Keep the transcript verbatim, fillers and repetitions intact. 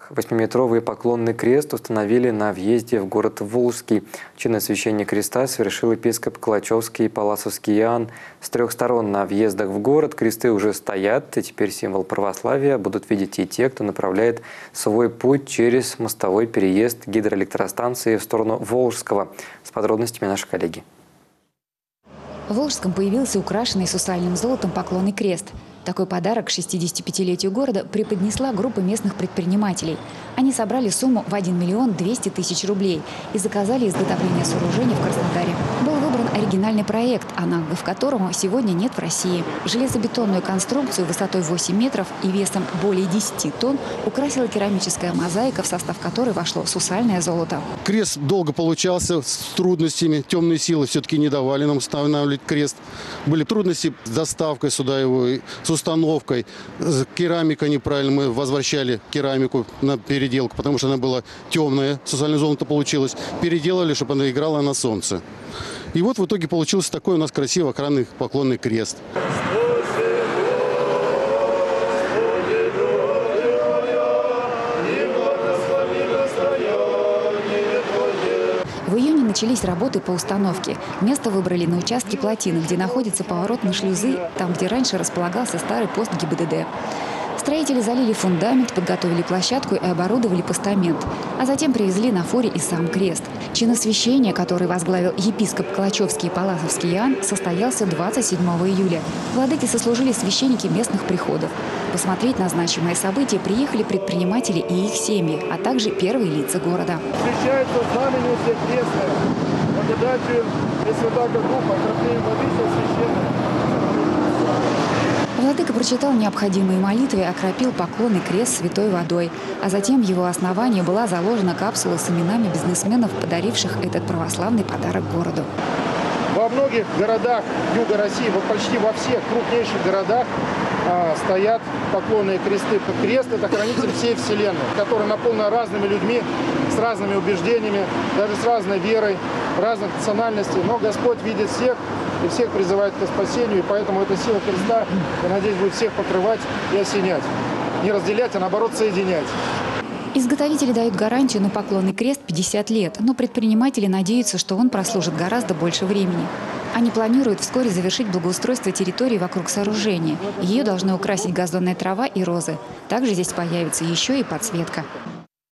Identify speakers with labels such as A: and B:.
A: Восьмиметровый поклонный крест установили на въезде в город Волжский. Чиносвящение креста совершил епископ Калачевский и Палласовский Иоанн. С трех сторон на въездах в город кресты уже стоят, и теперь символ православия будут видеть и те, кто направляет свой путь через мостовой переезд гидроэлектростанции в сторону Волжского. С подробностями наши коллеги.
B: В Волжском появился украшенный сусальным золотом поклонный крест. Такой подарок к шестидесятипятилетию города преподнесла группа местных предпринимателей. Они собрали сумму в один миллион двести тысяч рублей и заказали изготовление сооружения в Краснодаре. Был выбран оригинальный проект, аналогов которому сегодня нет в России. Железобетонную конструкцию высотой восемь метров и весом более десяти тонн украсила керамическая мозаика, в состав которой вошло сусальное золото.
C: Крест долго получался с трудностями. Темные силы все-таки не давали нам устанавливать крест. Были трудности с доставкой сюда его, с установкой. Керамика неправильно. Мы возвращали керамику на переделку, потому что она была темная. Сусальное золото получилось. Переделали, чтобы она играла на солнце. И вот в итоге получился такой у нас красивый охранный поклонный крест.
B: В июне начались работы по установке. Место выбрали на участке плотины, где находятся поворотные шлюзы, там, где раньше располагался старый пост ГИБДД. Строители залили фундамент, подготовили площадку и оборудовали постамент. А затем привезли на фуре и сам крест. Чиносвящение, который возглавил епископ Калачевский и Палласовский Иоанн, состоялся двадцать седьмого июля. Владыки сослужили священники местных приходов. Посмотреть на значимое событие приехали предприниматели и их семьи, а также первые лица города.
D: Встречается знамение всех крестных, благодатью Пресвятаго Духа, окроплением воды священного.
B: Владыка прочитал необходимые молитвы и окропил поклонный крест святой водой. А затем в его основании была заложена капсула с именами бизнесменов, подаривших этот православный подарок городу.
D: Во многих городах юга России, почти во всех крупнейших городах а, стоят поклонные кресты. Крест – это хранитель всей вселенной, который наполнен разными людьми, с разными убеждениями, даже с разной верой, разных национальностей. Но Господь видит всех и всех призывает к спасению, и поэтому эта сила креста, я надеюсь, будет всех покрывать и осенять. Не разделять, а наоборот соединять.
B: Изготовители дают гарантию на поклонный крест пятьдесят лет, но предприниматели надеются, что он прослужит гораздо больше времени. Они планируют вскоре завершить благоустройство территории вокруг сооружения. Ее должны украсить газонная трава и розы. Также здесь появится еще и подсветка.